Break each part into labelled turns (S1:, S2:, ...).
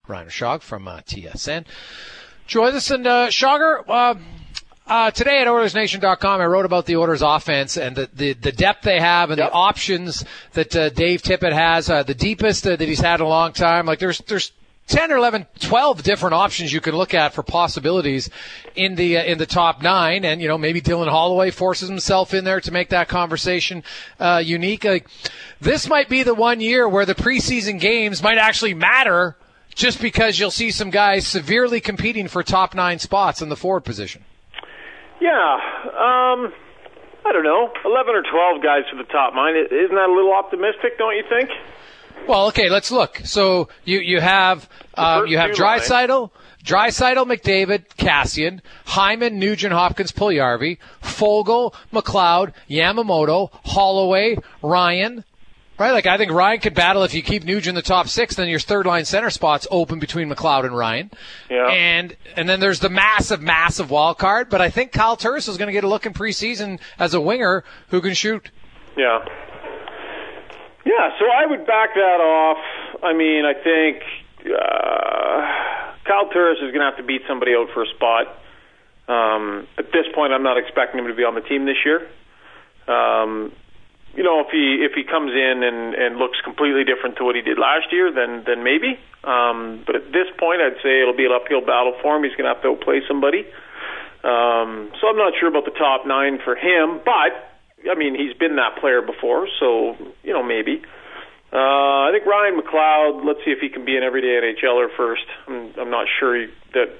S1: Ryan Rishaug from TSN. Join us, and Shogger, today at OilersNation.com, I wrote about the Oilers offense and the depth they have and the options that Dave Tippett has, the deepest that he's had in a long time. Like there's 10 or 11, 12 different options you can look at for possibilities in the top 9, and maybe Dylan Holloway forces himself in there to make that conversation unique. This might be the one year where the preseason games might actually matter, just because you'll see some guys severely competing for top 9 spots in the forward position.
S2: Yeah, I don't know, 11 or 12 guys for the top 9. Isn't that a little optimistic? Don't you think?
S1: Well, okay, let's look. So you have Draisaitl, McDavid, Kassian, Hyman, Nugent, Hopkins, Puljujarvi, Foegele, McLeod, Yamamoto, Holloway, Ryan. Right, like I think Ryan could battle if you keep Nugent in the top 6. Then your third line center spot's open between McLeod and Ryan.
S2: Yeah.
S1: And then there's the massive wild card. But I think Kyle Turris is going to get a look in preseason as a winger who can shoot.
S2: Yeah. Yeah, so I would back that off. I mean, I think Kyle Turris is going to have to beat somebody out for a spot. At this point, I'm not expecting him to be on the team this year. If he comes in and looks completely different to what he did last year, then maybe. But at this point, I'd say it'll be an uphill battle for him. He's going to have to outplay somebody. So I'm not sure about the top 9 for him, but I mean, he's been that player before, so, maybe. I think Ryan McLeod, let's see if he can be an everyday NHLer first. I'm not sure that,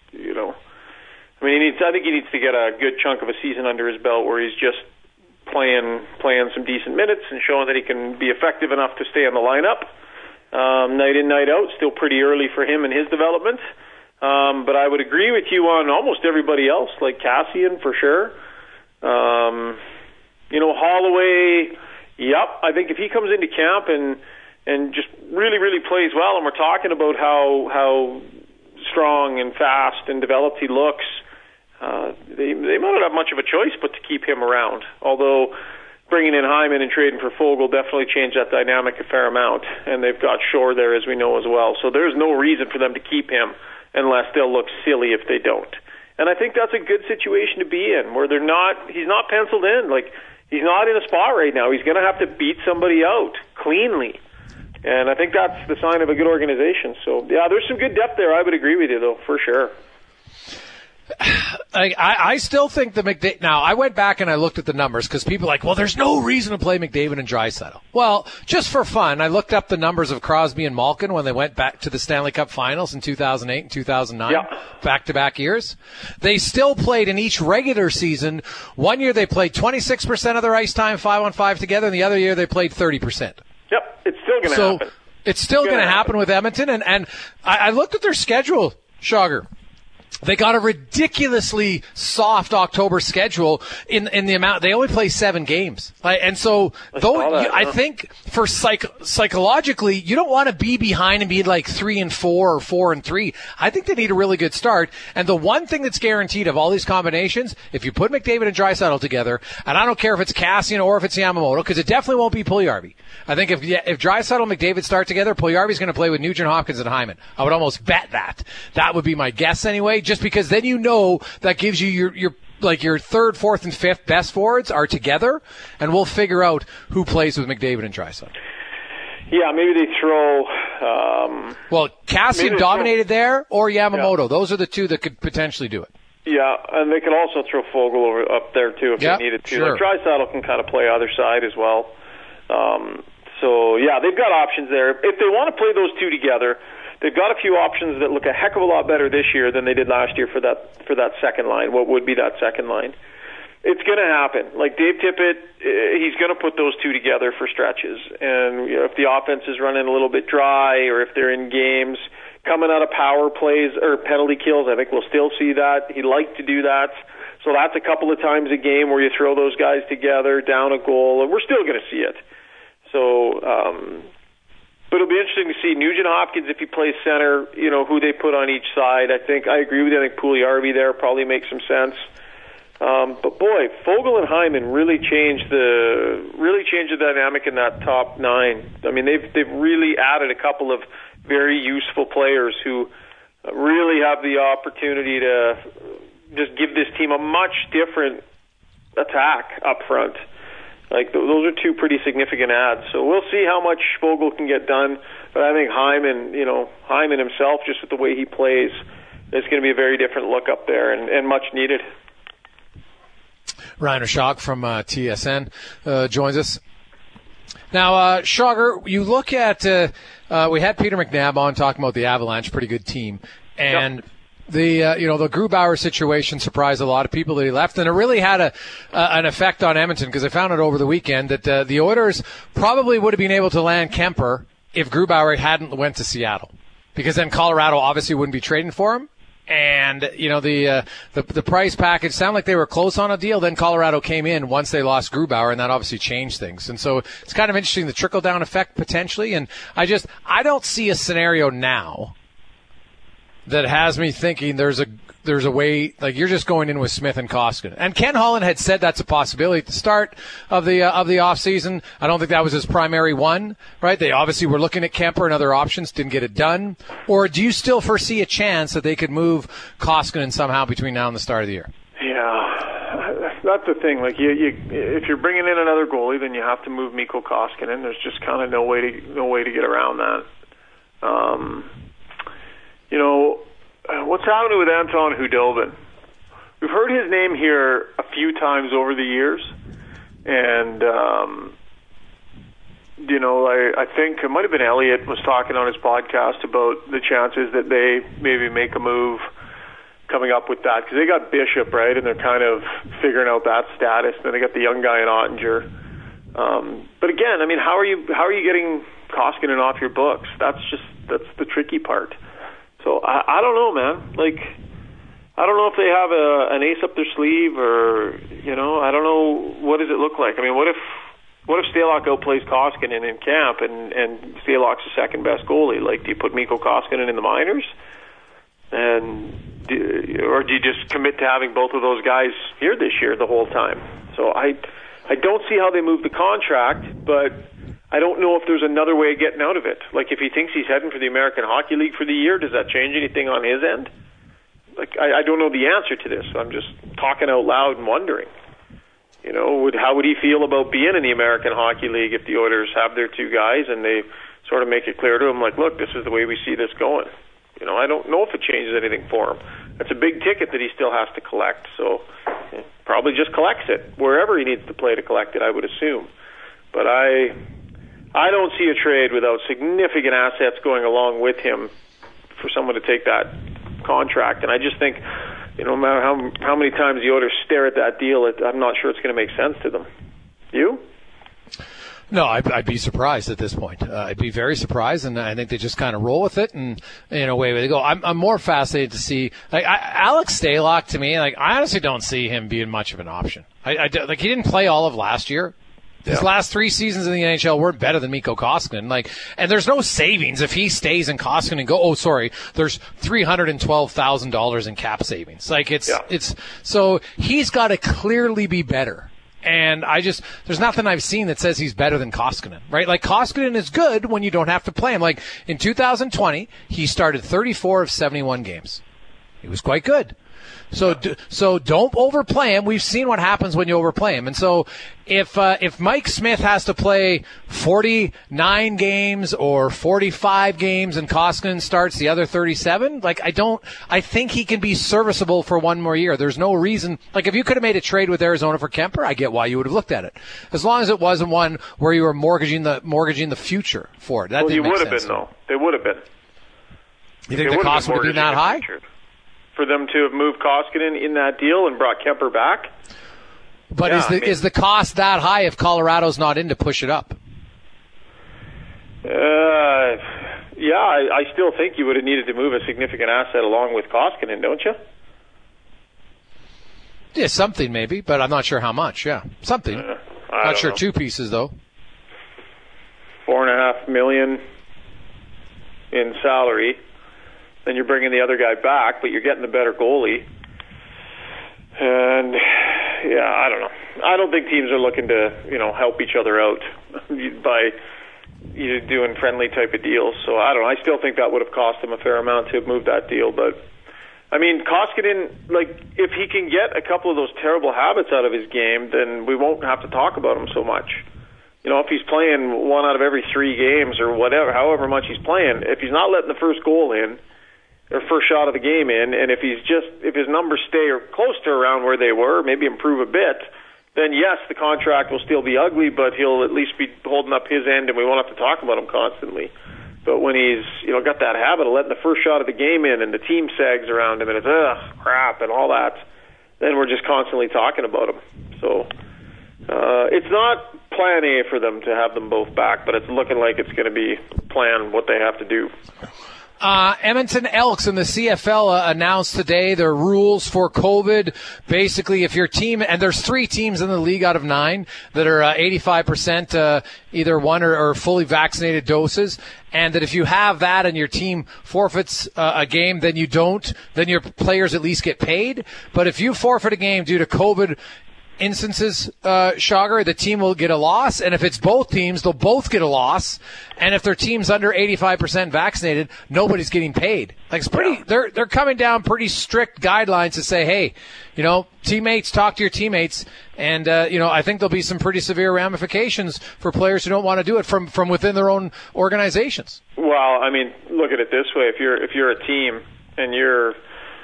S2: I mean, I think he needs to get a good chunk of a season under his belt where he's just playing some decent minutes and showing that he can be effective enough to stay in the lineup. Night in, night out, still pretty early for him in his development. But I would agree with you on almost everybody else, like Kassian for sure. Holloway, I think if he comes into camp and just really, really plays well, and we're talking about how strong and fast and developed he looks, they might not have much of a choice but to keep him around. Although bringing in Hyman and trading for Foegele definitely changed that dynamic a fair amount, and they've got Shore there, as we know as well. So there's no reason for them to keep him unless they'll look silly if they don't. And I think that's a good situation to be in, where he's not penciled in. Like, he's not in a spot right now. He's going to have to beat somebody out cleanly. And I think that's the sign of a good organization. So, yeah, there's some good depth there. I would agree with you, though, for sure.
S1: I still think the McDavid. Now, I went back and I looked at the numbers because people are like, well, there's no reason to play McDavid and Draisaitl. Well, just for fun, I looked up the numbers of Crosby and Malkin when they went back to the Stanley Cup Finals in 2008 and 2009, back-to-back years. They still played in each regular season. One year they played 26% of their ice time 5-on-5 together, and the other year they played 30%.
S2: Yep, it's still going to happen.
S1: It's still going to happen with Edmonton, and I looked at their schedule, Shogger. They got a ridiculously soft October schedule in the amount. They only play 7 games. And so, I think for psychologically, you don't want to be behind and be like 3-4 or 4-3. I think they need a really good start. And the one thing that's guaranteed of all these combinations, if you put McDavid and Draisaitl together, and I don't care if it's Kassian or if it's Yamamoto, because it definitely won't be Puljujarvi. I think if Draisaitl and McDavid start together, Puljujarvi's going to play with Nugent, Hopkins, and Hyman. I would almost bet that. That would be my guess anyway. Just because then that gives you your third, fourth, and fifth best forwards are together, and we'll figure out who plays with McDavid and Draisaitl.
S2: Yeah, maybe they throw.
S1: Kassian dominated there, or Yamamoto. Yeah. Those are the two that could potentially do it.
S2: Yeah, and they could also throw Foegele up there too if they needed to.
S1: Sure.
S2: Like Draisaitl can kind of play either side as well. They've got options there. If they want to play those two together, they've got a few options that look a heck of a lot better this year than they did last year for that second line. What would be that second line? It's going to happen. Like Dave Tippett, he's going to put those two together for stretches. And if the offense is running a little bit dry, or if they're in games coming out of power plays or penalty kills, I think we'll still see that. He liked to do that. So that's a couple of times a game where you throw those guys together, down a goal, and we're still going to see it. So, but it'll be interesting to see Nugent Hopkins if he plays center, who they put on each side. I agree with you. I think Puljujarvi there probably makes some sense. But boy, Foegele and Hyman really changed the dynamic in that top 9. I mean, they've really added a couple of very useful players who really have the opportunity to just give this team a much different attack up front. Like, those are two pretty significant adds. So we'll see how much Vogel can get done. But I think Hyman himself, just with the way he plays, is going to be a very different look up there and much needed.
S1: Ryan Rishaug from TSN joins us. Now, Schauger, you look at we had Peter McNabb on talking about the Avalanche, pretty good team, and yep. The Grubauer situation surprised a lot of people that he left, and it really had an effect on Edmonton because I found out over the weekend that the Oilers probably would have been able to land Kemper if Grubauer hadn't went to Seattle, because then Colorado obviously wouldn't be trading for him. And, the price package sounded like they were close on a deal. Then Colorado came in once they lost Grubauer, and that obviously changed things. And so it's kind of interesting, the trickle-down effect potentially. And I don't see a scenario now that has me thinking there's a way, like, you're just going in with Smith and Koskinen. And Ken Holland had said that's a possibility at the start of the offseason. I don't think that was his primary one, right? They obviously were looking at Kemper and other options, didn't get it done. Or do you still foresee a chance that they could move Koskinen somehow between now and the start of the year?
S2: Yeah, that's the thing. Like, if you're bringing in another goalie, then you have to move Mikko Koskinen. There's just kind of no way to get around that. What's happening with Anton Khudobin? We've heard his name here a few times over the years, and I think it might have been Elliott was talking on his podcast about the chances that they maybe make a move coming up with that, because they got Bishop, right, and they're kind of figuring out that status. Then they got the young guy in Ottinger. But again, I mean, how are you getting Koskinen off your books? That's the tricky part. So I don't know, man. Like, I don't know if they have an ace up their sleeve, or I don't know, what does it look like. I mean, what if Stalock outplays Koskinen in camp and Stalock's the second best goalie? Like, do you put Mikko Koskinen in the minors, or do you just commit to having both of those guys here this year the whole time? So I don't see how they move the contract, but I don't know if there's another way of getting out of it. Like, if he thinks he's heading for the American Hockey League for the year, does that change anything on his end? Like, I don't know the answer to this. I'm just talking out loud and wondering. How would he feel about being in the American Hockey League if the Oilers have their two guys and they sort of make it clear to him, like, look, this is the way we see this going. I don't know if it changes anything for him. That's a big ticket that he still has to collect. So probably just collects it wherever he needs to play to collect it, I would assume. But I don't see a trade without significant assets going along with him for someone to take that contract. And I just think, no matter how many times the Oilers stare at that deal, I'm not sure it's going to make sense to them. You?
S1: No, I'd be surprised at this point. I'd be very surprised, and I think they just kind of roll with it, and away they go. I'm more fascinated to see, like, Alex Stalock. To me, like, I honestly don't see him being much of an option. Like, he didn't play all of last year. His last 3 seasons in the NHL weren't better than Mikko Koskinen. Like, and there's no savings if he stays in Koskinen there's $312,000 in cap savings. Like, it's so he's got to clearly be better. And there's nothing I've seen that says he's better than Koskinen, right? Like, Koskinen is good when you don't have to play him. Like, in 2020, he started 34 of 71 games. He was quite good. So don't overplay him. We've seen what happens when you overplay him. And so if Mike Smith has to play 49 games or 45 games and Koskinen starts the other 37, like, I think he can be serviceable for one more year. There's no reason. Like, if you could have made a trade with Arizona for Kemper, I get why you would have looked at it. As long as it wasn't one where you were mortgaging the future for it. That
S2: you would have been, though. They would have been.
S1: You think the cost would have been that high?
S2: For them to have moved Koskinen in that deal and brought Kemper back.
S1: But is the cost that high if Colorado's not in to push it up?
S2: I still think you would have needed to move a significant asset along with Koskinen, don't you?
S1: Yeah, something maybe, but I'm not sure how much. Yeah, something. Not sure. 2 pieces though.
S2: $4.5 million in salary. Then you're bringing the other guy back, but you're getting the better goalie. And, I don't know. I don't think teams are looking to, help each other out by doing friendly type of deals. So I don't know. I still think that would have cost him a fair amount to have moved that deal. But, I mean, Koskinen, like, if he can get a couple of those terrible habits out of his game, then we won't have to talk about him so much. You know, if he's playing 1 out of every 3 games or whatever, however much he's playing, if he's not letting the first goal in or first shot of the game in, and if his numbers stay close to around where they were, maybe improve a bit, then yes, the contract will still be ugly, but he'll at least be holding up his end, and we won't have to talk about him constantly. But when he's got that habit of letting the first shot of the game in, and the team sags around him, and it's crap and all that, then we're just constantly talking about him. So it's not plan A for them to have them both back, but it's looking like it's going to be plan what they have to do.
S1: Edmonton Elks in the CFL announced today their rules for COVID. Basically, if your team, and there's 3 teams in the league out of 9 that are 85% either one or fully vaccinated doses, and that if you have that and your team forfeits a game, then your players at least get paid. But if you forfeit a game due to COVID instances, Chager, the team will get a loss, and if it's both teams, they'll both get a loss. And if their team's under 85% vaccinated, nobody's getting paid. Like, it's pretty. They're coming down pretty strict guidelines to say, hey, teammates, talk to your teammates, and I think there'll be some pretty severe ramifications for players who don't want to do it from within their own organizations.
S2: Well, I mean, look at it this way: if you're a team and you're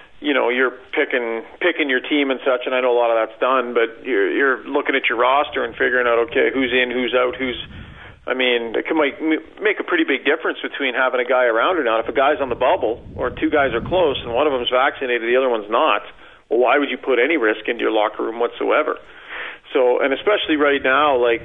S2: picking your team and such, and I know a lot of that's done, but you're looking at your roster and figuring out, okay, who's in, who's out, it can make a pretty big difference between having a guy around or not. If a guy's on the bubble or 2 guys are close and one of them's vaccinated, the other one's not, well, why would you put any risk into your locker room whatsoever? So, and especially right now, like,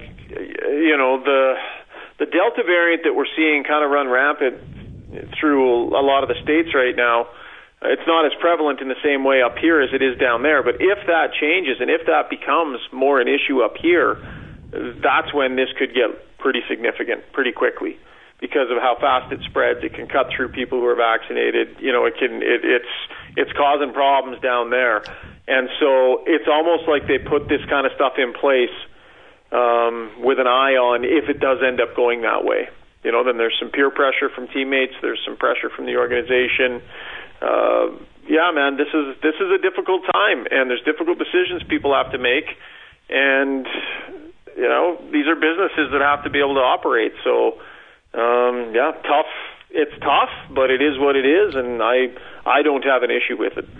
S2: the Delta variant that we're seeing kind of run rampant through a lot of the states right now, it's not as prevalent in the same way up here as it is down there. But if that changes and if that becomes more an issue up here, that's when this could get pretty significant pretty quickly because of how fast it spreads. It can cut through people who are vaccinated. It's causing problems down there. And so it's almost like they put this kind of stuff in place with an eye on if it does end up going that way. Then there's some peer pressure from teammates. There's some pressure from the organization. Man, this is a difficult time, and there's difficult decisions people have to make, and these are businesses that have to be able to operate. So, tough. It's tough, but it is what it is, and I don't have an issue with it.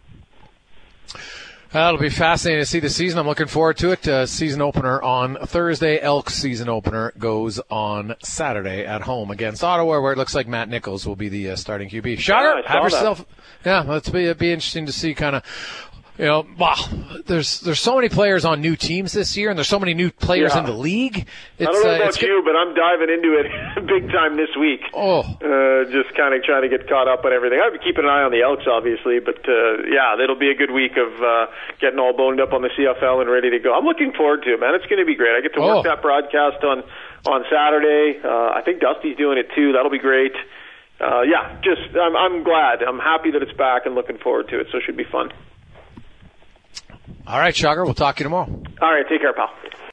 S1: It'll be fascinating to see the season. I'm looking forward to it. Season opener on Thursday. Elks season opener goes on Saturday at home against Ottawa, where it looks like Matt Nichols will be the starting QB. Chager, have yourself. Yeah, it'd be interesting to see kind of. There's so many players on new teams this year, and there's so many new players in the league.
S2: I don't know about you, but I'm diving into it big time this week. Just kind of trying to get caught up on everything. I'll be keeping an eye on the Elks, obviously, but it'll be a good week of getting all boned up on the CFL and ready to go. I'm looking forward to it, man. It's going to be great. I get to work that broadcast on Saturday. I think Dusty's doing it too. That'll be great. I'm glad. I'm happy that it's back and looking forward to it. So it should be fun.
S1: All right, Chager, we'll talk to you tomorrow.
S2: All right, take care, pal.